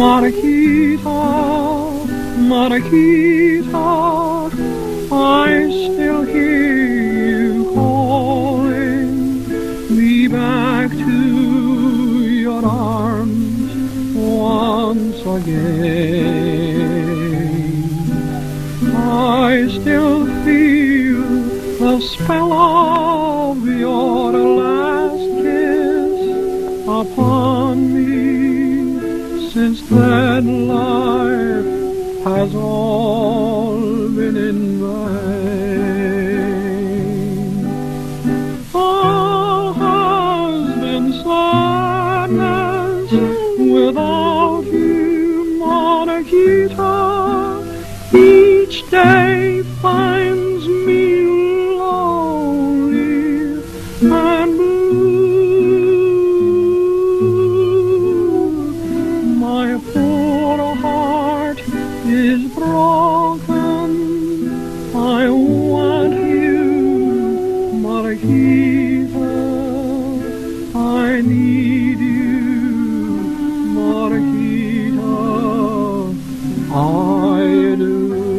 Mariquita, Mariquita, I still hear you calling me back to your arms once again. I still feel the spell of your last kiss upon me. Since then life has all been in vain. All has been sadness without you, Mariquita. Each day finds me lonely and blue. My poor heart is broken. I want you, Mariquita. I need you, Mariquita. I do.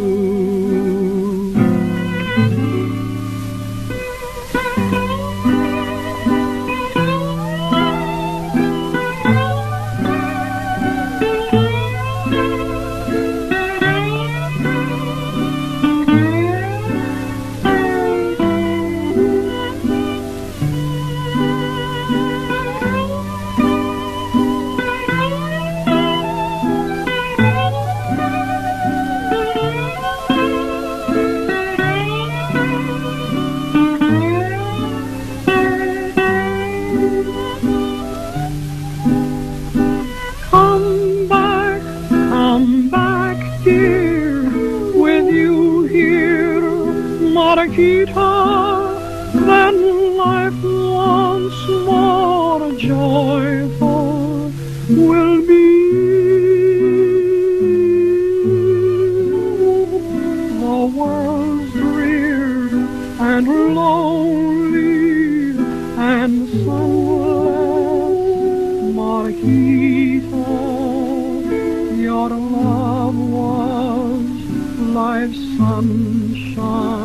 Come back, dear, with you here, Mariquita, then life once more joyful will be. The world's drear and lonely and sunless, Mariquita. Your love was life's sunshine.